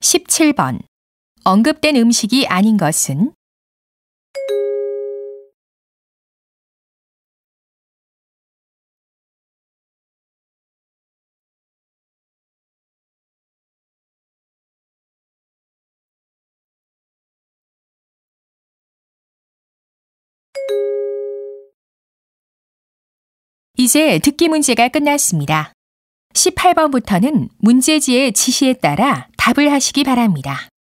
17번. 언급된 음식이 아닌 것은? 이제 듣기 문제가 끝났습니다. 18번부터는 문제지의 지시에 따라 답을 하시기 바랍니다.